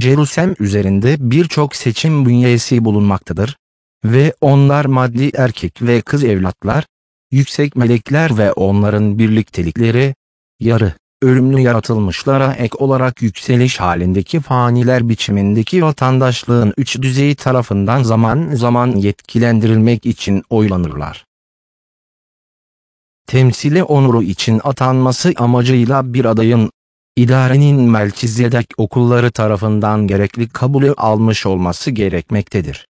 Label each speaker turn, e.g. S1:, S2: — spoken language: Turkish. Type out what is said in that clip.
S1: Jerusalem üzerinde birçok seçim bünyesi bulunmaktadır ve onlar maddi erkek ve kız evlatlar, yüksek melekler ve onların birliktelikleri, yarı ölümlü yaratılmışlara ek olarak yükseliş halindeki faniler biçimindeki vatandaşlığın üç düzeyi tarafından zaman zaman yetkilendirilmek için oylanırlar. Temsili onuru için atanması amacıyla bir adayın, idarenin Melkizedek okulları tarafından gerekli kabulü almış olması gerekmektedir.